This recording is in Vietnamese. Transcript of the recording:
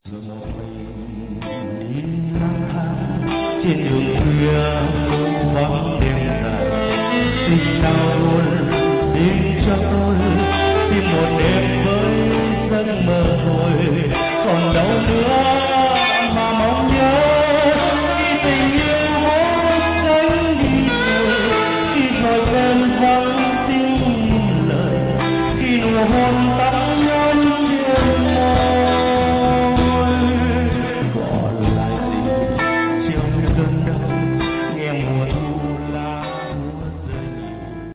Rồi một mình đi lang thang trên đường khuya vắng đêm dài, xin nào luôn đến cho tôi tìm một đêm với giấc mơ thôi.